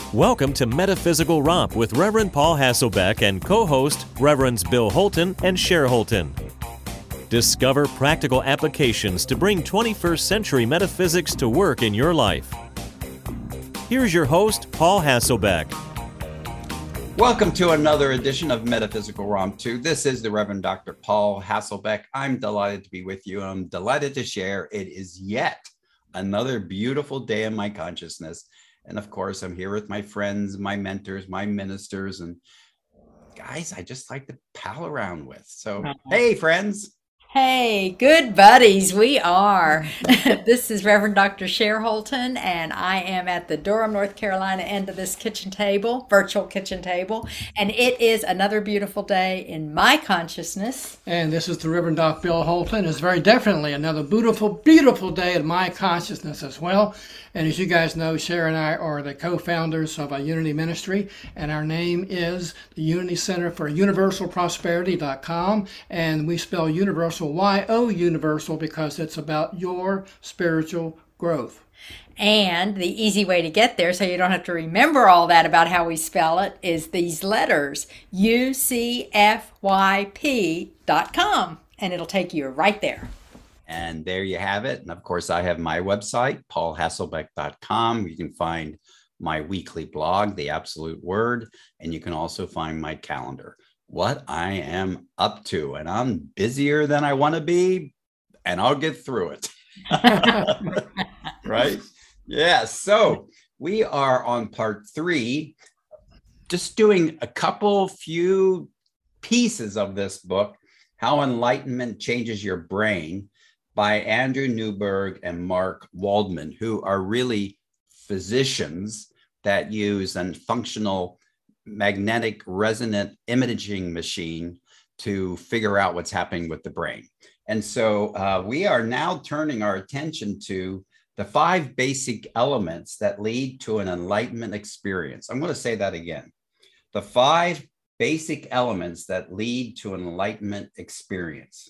Welcome to Metaphysical Romp with Reverend Paul Hasselbeck and co-host Reverends Bill Holton and Cher Holton. Discover practical applications to bring 21st century metaphysics to work in your life. Here's your host, Paul Hasselbeck. Welcome to another edition of Metaphysical Romp 2. This is the Reverend Dr. Paul Hasselbeck. I'm delighted to be with you. I'm delighted to share. It is yet another beautiful day in my consciousness. And of course, I'm here with my friends, my mentors, my ministers, and guys I just like to pal around with. So, hey, friends. Hey, good buddies, we are. This is Reverend Dr. Cher Holton, and I am at the Durham, North Carolina end of this kitchen table, virtual kitchen table, and it is another beautiful day in my consciousness. And this is the Reverend Dr. Bill Holton. It's very definitely another beautiful, beautiful day in my consciousness as well. And as you guys know, Cher and I are the co-founders of a Unity Ministry, and our name is the Unity Center for UniversalProsperity.com, and we spell universal Y-O universal because it's about your spiritual growth. And the easy way to get there, so you don't have to remember all that about how we spell it, is these letters, UCFYP.com, and it'll take you right there. And there you have it. And of course, I have my website, paulhasselbeck.com. You can find my weekly blog, The Absolute Word, and you can also find my calendar, what I am up to. And I'm busier than I want to be, and I'll get through it. Right? Yeah. So we are on part 3, just doing a few pieces of this book, How Enlightenment Changes Your Brain, by Andrew Newberg and Mark Waldman, who are really physicians that use a functional magnetic resonant imaging machine to figure out what's happening with the brain. And so we are now turning our attention to the 5 basic elements that lead to an enlightenment experience. I'm going to say that again. The 5 basic elements that lead to an enlightenment experience.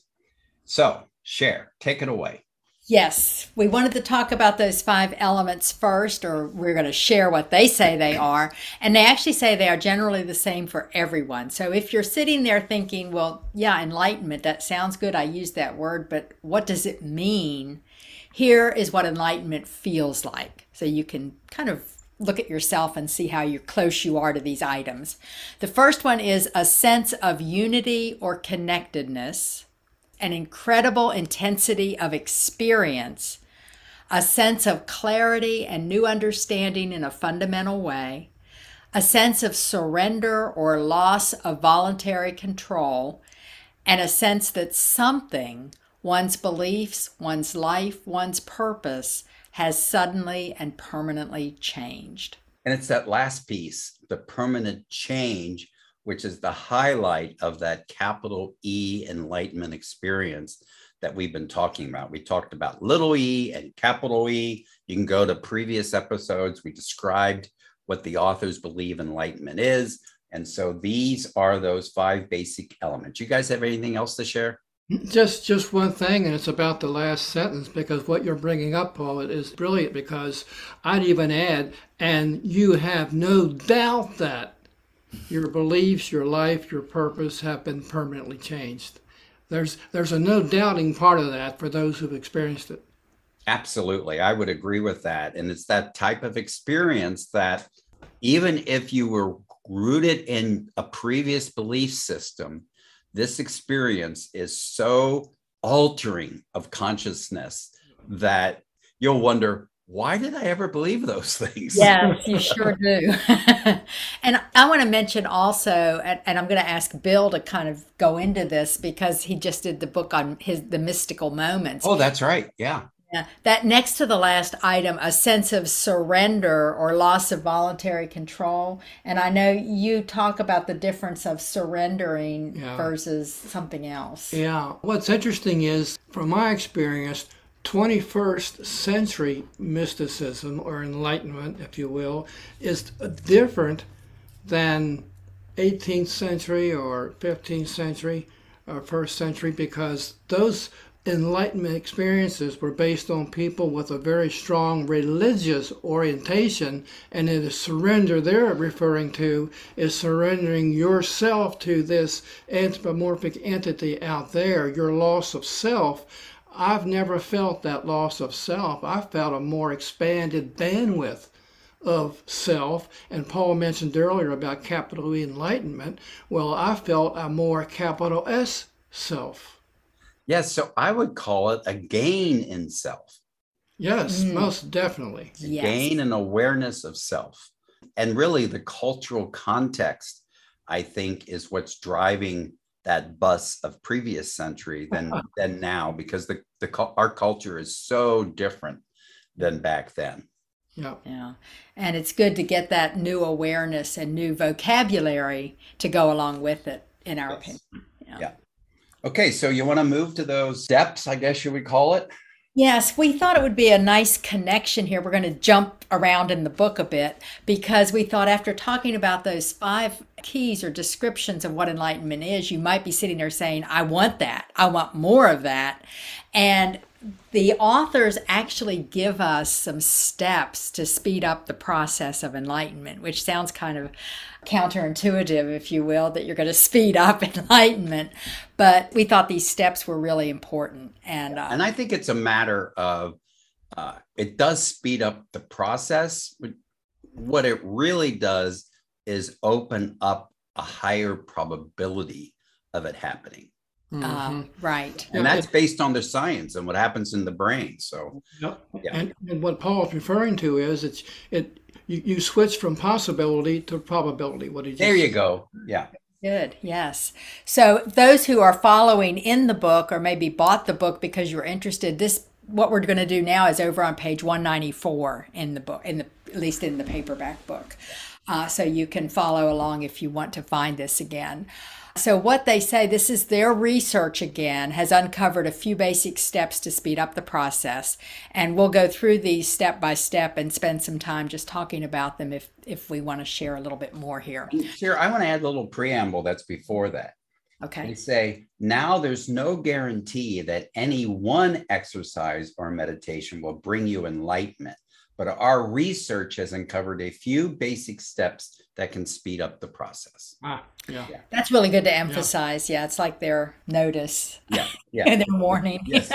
So, Cher, take it away. Yes, we wanted to talk about those 5 elements first, or we're going to share what they say they are. And they actually say they are generally the same for everyone. So if you're sitting there thinking, well, yeah, enlightenment, that sounds good. I use that word, but what does it mean? Here is what enlightenment feels like. So you can kind of look at yourself and see how close you are to these items. The first one is a sense of unity or connectedness, an incredible intensity of experience, a sense of clarity and new understanding in a fundamental way, a sense of surrender or loss of voluntary control, and a sense that something, one's beliefs, one's life, one's purpose, has suddenly and permanently changed. And it's that last piece, the permanent change, which is the highlight of that capital E enlightenment experience that we've been talking about. We talked about little e and capital E. You can go to previous episodes. We described what the authors believe enlightenment is. And so these are those 5 basic elements. You guys have anything else to share? Just one thing, and it's about the last sentence, because what you're bringing up, Paul, is brilliant, because I'd even add, and you have no doubt that your beliefs, your life, your purpose have been permanently changed. There's a no doubting part of that for those who've experienced it. Absolutely. I would agree with that. And it's that type of experience that even if you were rooted in a previous belief system, this experience is so altering of consciousness that you'll wonder, why did I ever believe those things? Yes, you sure do. And I want to mention also, and I'm going to ask Bill to kind of go into this because he just did the book on the mystical moments. Oh, that's right. Yeah. Yeah. That next to the last item, a sense of surrender or loss of voluntary control. And I know you talk about the difference of surrendering versus something else. Yeah. What's interesting is, from my experience, 21st century mysticism, or enlightenment, if you will, is different than 18th century or 15th century or 1st century, because those Enlightenment experiences were based on people with a very strong religious orientation, and the surrender they're referring to is surrendering yourself to this anthropomorphic entity out there, your loss of self. I've never felt that loss of self. I felt a more expanded bandwidth of self. And Paul mentioned earlier about capital E enlightenment. Well, I felt a more capital S self. Yes, so I would call it a gain in self. Yes, most definitely. Yes. Gain an awareness of self. And really the cultural context, I think, is what's driving that bus of previous century than now, because our culture is so different than back then. Yeah. And it's good to get that new awareness and new vocabulary to go along with it, in our opinion. Yeah. Okay, so you want to move to those steps, I guess you would call it? Yes, we thought it would be a nice connection here. We're going to jump around in the book a bit because we thought after talking about those 5 keys or descriptions of what enlightenment is, you might be sitting there saying, I want that. I want more of that. And the authors actually give us some steps to speed up the process of enlightenment, which sounds kind of counterintuitive, if you will, that you're going to speed up enlightenment. But we thought these steps were really important. And I think it's a matter of, it does speed up the process. What it really does is open up a higher probability of it happening. Right. And that's based on the science and what happens in the brain. So, yeah. And what Paul's referring to is you switch from possibility to probability. There you go. Yeah. Good. Yes. So those who are following in the book or maybe bought the book because you're interested, what we're going to do now is over on page 194 in the book, at least in the paperback book. So you can follow along if you want to find this again. So what they say, this is their research again, has uncovered a few basic steps to speed up the process. And we'll go through these step by step and spend some time just talking about them if we want to share a little bit more here. Sure. I want to add a little preamble that's before that. Okay. They say, now there's no guarantee that any one exercise or meditation will bring you enlightenment, but our research has uncovered a few basic steps that can speed up the process. Yeah. That's really good to emphasize. Yeah, it's like their notice. Yeah. And their warning. Yes.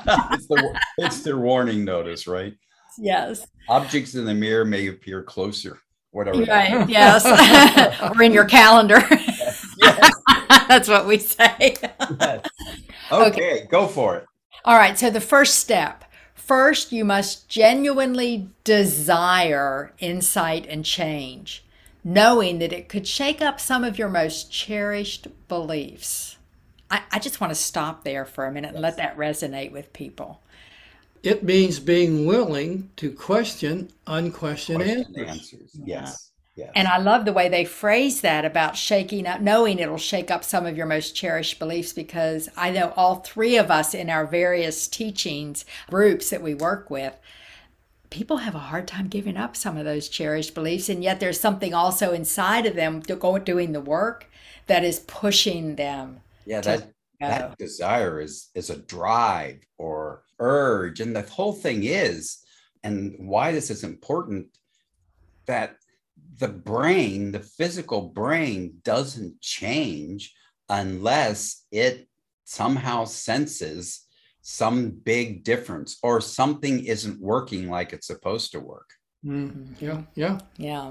It's their warning notice, right? Yes. Objects in the mirror may appear closer, whatever. Right. Yes. Or in your calendar. Yes. That's what we say. Yes. Okay, go for it. All right. So the first step. First, you must genuinely desire insight and change, knowing that it could shake up some of your most cherished beliefs. I just want to stop there for a minute and let that resonate with people. It means being willing to question unquestioned answers. Yes. Yes. And I love the way they phrase that about shaking up, knowing it'll shake up some of your most cherished beliefs, because I know all 3 of us in our various teachings groups that we work with, people have a hard time giving up some of those cherished beliefs. And yet there's something also inside of them doing the work that is pushing them. Yeah, that desire is a drive or urge. And the whole thing is, and why this is important, that the brain, the physical brain, doesn't change unless it somehow senses some big difference or something isn't working like it's supposed to work. Mm-hmm. Yeah.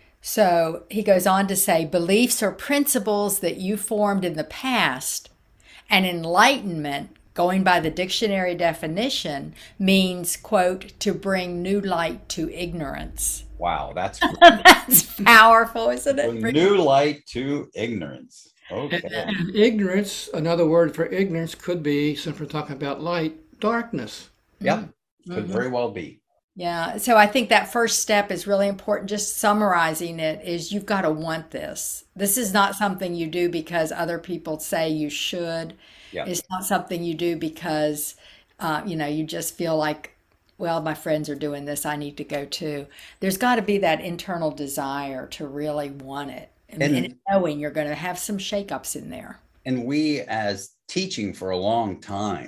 So he goes on to say, beliefs or principles that you formed in the past, and enlightenment, going by the dictionary definition, means, quote, to bring new light to ignorance. Wow, that's that's powerful, isn't it? New light to ignorance. Okay. And ignorance, another word for ignorance could be, since we're talking about light, darkness. Yep, could very well be. Yeah, so I think that first step is really important. Just summarizing it is you've got to want this. This is not something you do because other people say you should. Yeah. It's not something you do because, you just feel like, well, my friends are doing this, I need to go too. There's got to be that internal desire to really want it. And knowing you're going to have some shakeups in there. And we, as teaching for a long time,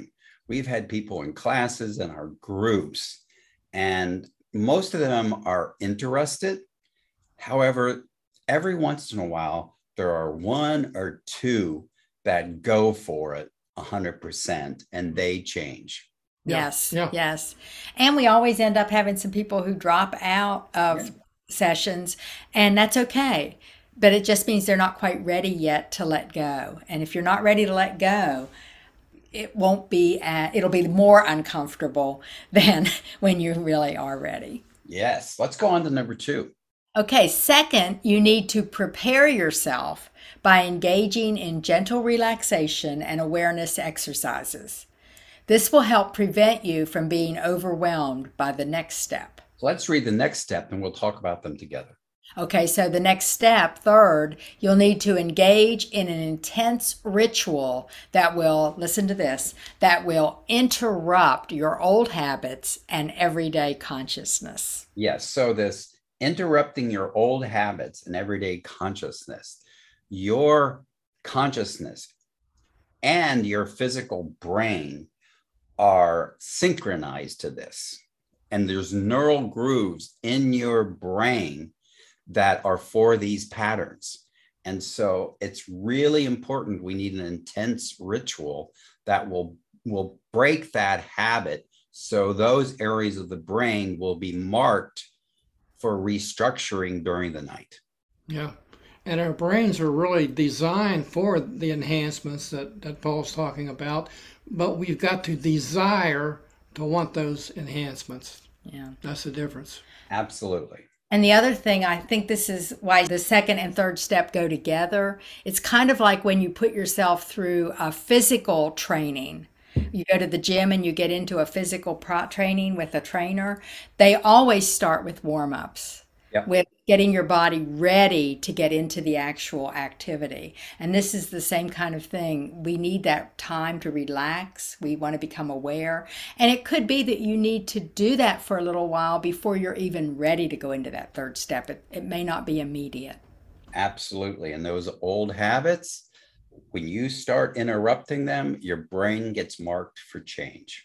we've had people in classes and our groups, and most of them are interested. However, every once in a while, there are one or two that go for it 100% and they change. Yes, Yeah. yes. And we always end up having some people who drop out of Yeah. sessions, and that's okay. But it just means they're not quite ready yet to let go. And if you're not ready to let go, it won't be, it'll be more uncomfortable than when you really are ready. Yes. Let's go on to number 2. Okay, second, you need to prepare yourself by engaging in gentle relaxation and awareness exercises. This will help prevent you from being overwhelmed by the next step. So let's read the next step and we'll talk about them together. Okay, so the next step, third, you'll need to engage in an intense ritual that will, listen to this, that will interrupt your old habits and everyday consciousness. Yes. So this interrupting your old habits and everyday consciousness, your consciousness and your physical brain are synchronized to this. And there's neural grooves in your brain that are for these patterns. And so it's really important. We need an intense ritual that will break that habit. So those areas of the brain will be marked for restructuring during the night. Yeah. And our brains are really designed for the enhancements that Paul's talking about, but we've got to desire to want those enhancements. Yeah. That's the difference. Absolutely. And the other thing, I think this is why the second and third step go together. It's kind of like when you put yourself through a physical training. You go to the gym and you get into a physical training with a trainer. They always start with warm-ups, with getting your body ready to get into the actual activity. And this is the same kind of thing. We need that time to relax. We want to become aware. And it could be that you need to do that for a little while before you're even ready to go into that third step. It may not be immediate. Absolutely. And those old habits, when you start interrupting them, your brain gets marked for change.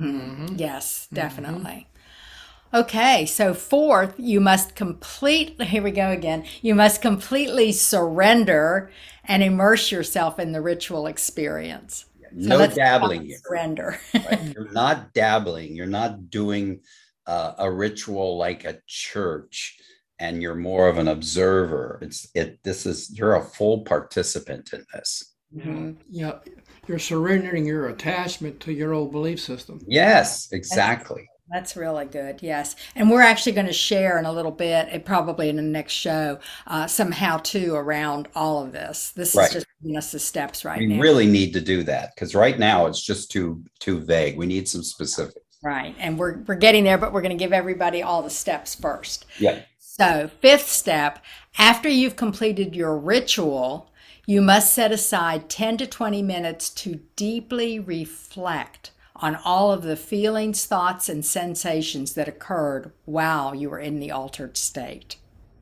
Yes, definitely. Okay, so fourth, you must here we go again. You must completely surrender and immerse yourself in the ritual experience. No let's dabbling here. Surrender. Right? You're not dabbling. You're not doing a ritual like a church, and you're more of an observer. You're a full participant in this. Yeah. You're surrendering your attachment to your old belief system. Yes, exactly. That's really good. Yes. And we're actually going to share in a little bit, and probably in the next show, some how-to around all of this. This is just giving us the steps right now. We really need to do that because right now it's just too vague. We need some specifics. Right. And we're getting there, but we're going to give everybody all the steps first. Yeah. So, fifth step, after you've completed your ritual, you must set aside 10 to 20 minutes to deeply reflect on all of the feelings, thoughts, and sensations that occurred while you were in the altered state.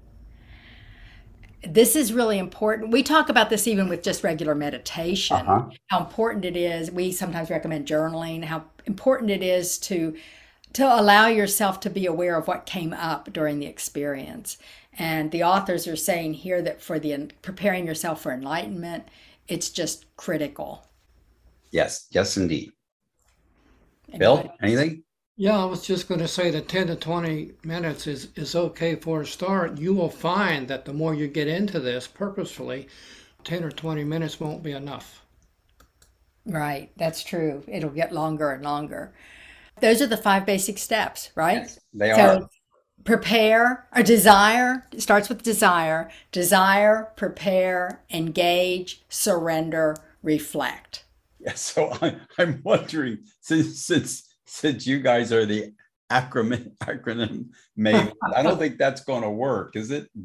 This is really important. We talk about this even with just regular meditation, how important it is. We sometimes recommend journaling, how important it is to allow yourself to be aware of what came up during the experience. And the authors are saying here that for preparing yourself for enlightenment, it's just critical. Yes, indeed. Bill, anything? Yeah, I was just going to say that 10 to 20 minutes is okay for a start. You will find that the more you get into this purposefully, 10 or 20 minutes won't be enough. Right, that's true. It'll get longer and longer. Those are the 5 basic steps, right? Yes, they are. Prepare, or desire, it starts with desire, prepare, engage, surrender, reflect. Yeah, so I'm wondering, since you guys are the acronym made, I don't think that's going to work. Is it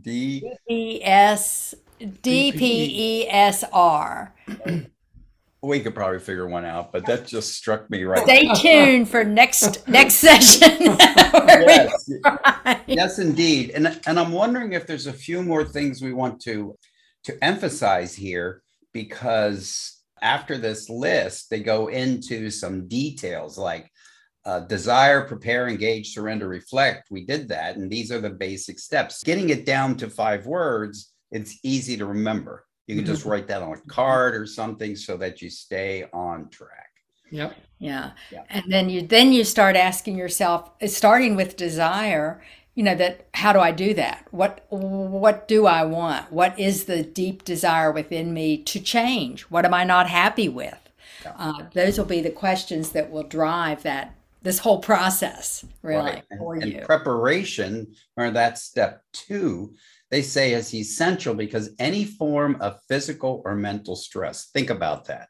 DPESR? We could probably figure one out, but that just struck me right. Stay tuned for next session. Yes, indeed. And I'm wondering if there's a few more things we want to emphasize here, because After this list, they go into some details like desire, prepare, engage, surrender, reflect. We did that. And these are the basic steps. Getting it down to 5 words, it's easy to remember. You can just write that on a card or something so that you stay on track. Yep. Yeah. And then you start asking yourself, starting with desire, that how do I do that? What do I want? What is the deep desire within me to change? What am I not happy with? Those will be the questions that will drive this whole process, really, right. for you. And preparation, or that's step 2, they say is essential because any form of physical or mental stress, think about that.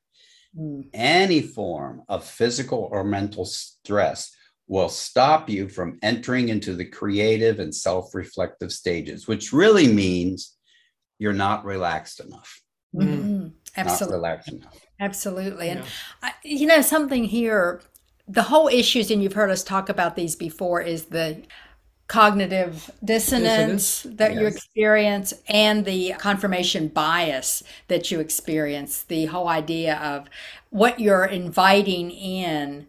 Any form of physical or mental stress will stop you from entering into the creative and self-reflective stages, which really means you're not relaxed enough. Absolutely. Not relaxed enough. Absolutely. And, something here, the whole issues, and you've heard us talk about these before, is the cognitive dissonance that you experience and the confirmation bias that you experience. The whole idea of what you're inviting in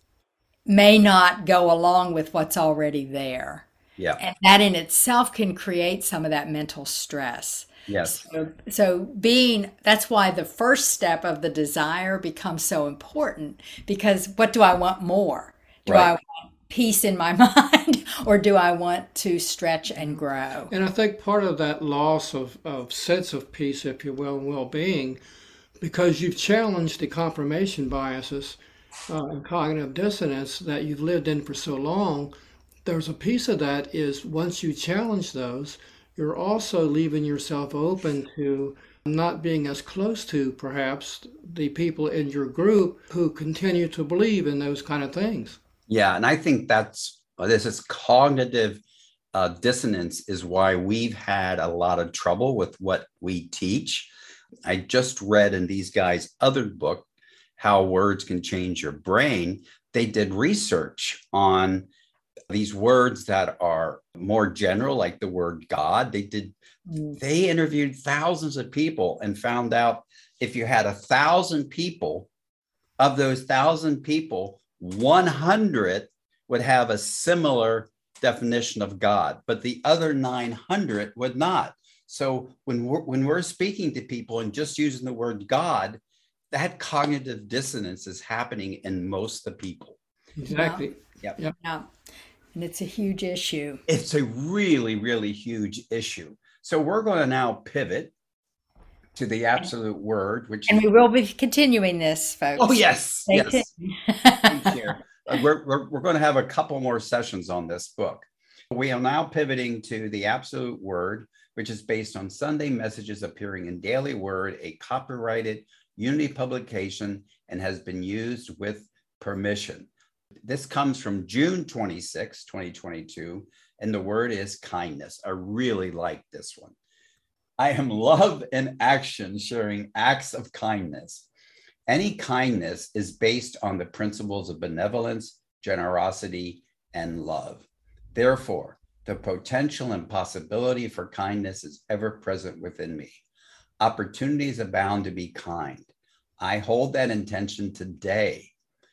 may not go along with what's already there. Yeah. And that in itself can create some of that mental stress. Yes. So that's why the first step of the desire becomes so important, because what do I want more? Do I want peace in my mind, or do I want to stretch and grow? And I think part of that loss of sense of peace, if you will, and well-being, because you've challenged the confirmation biases and cognitive dissonance that you've lived in for so long, there's a piece of that is once you challenge those, you're also leaving yourself open to not being as close to perhaps the people in your group who continue to believe in those kind of things. Yeah, and I think this is cognitive dissonance is why we've had a lot of trouble with what we teach. I just read in these guys' other book, How Words Can Change Your Brain. They did research on these words that are more general, like the word God. They interviewed thousands of people and found out if you had 1,000 people, of those 1,000 people, 100 would have a similar definition of God, but the other 900 would not. So when we're speaking to people and just using the word God, that cognitive dissonance is happening in most of the people. Exactly. Yep. Yeah. And it's a huge issue. It's a really, really huge issue. So we're going to now pivot to the absolute word, and we will be continuing this, folks. Oh, yes. Stay Yes. We're going to have a couple more sessions on this book. We are now pivoting to the absolute word, which is based on Sunday messages appearing in Daily Word, a copyrighted Unity publication, and has been used with permission. This comes from June 26, 2022, and the word is kindness. I really like this one. I am love in action, sharing acts of kindness. Any kindness is based on the principles of benevolence, generosity, and love. Therefore, the potential and possibility for kindness is ever present within me. Opportunities abound to be kind. I hold that intention today.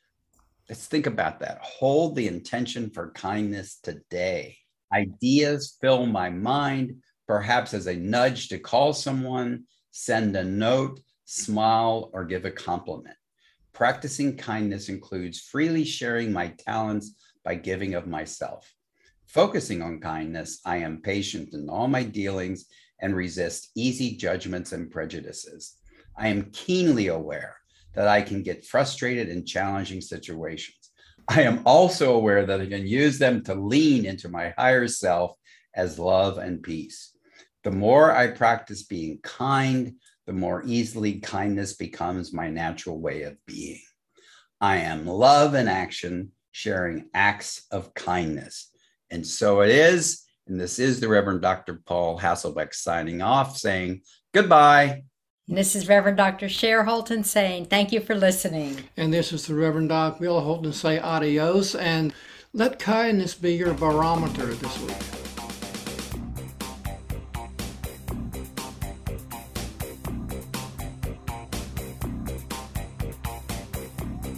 Let's think about that. Hold the intention for kindness today. Ideas fill my mind, perhaps as a nudge to call someone, send a note, smile, or give a compliment. Practicing kindness includes freely sharing my talents by giving of myself. Focusing on kindness, I am patient in all my dealings and resist easy judgments and prejudices. I am keenly aware that I can get frustrated in challenging situations. I am also aware that I can use them to lean into my higher self as love and peace. The more I practice being kind, the more easily kindness becomes my natural way of being. I am love in action, sharing acts of kindness. And so it is. And this is the Reverend Dr. Paul Hasselbeck signing off, saying goodbye. And this is Reverend Dr. Cher Holton saying thank you for listening. And this is the Reverend Doc Bill Holton say adios, and let kindness be your barometer this week.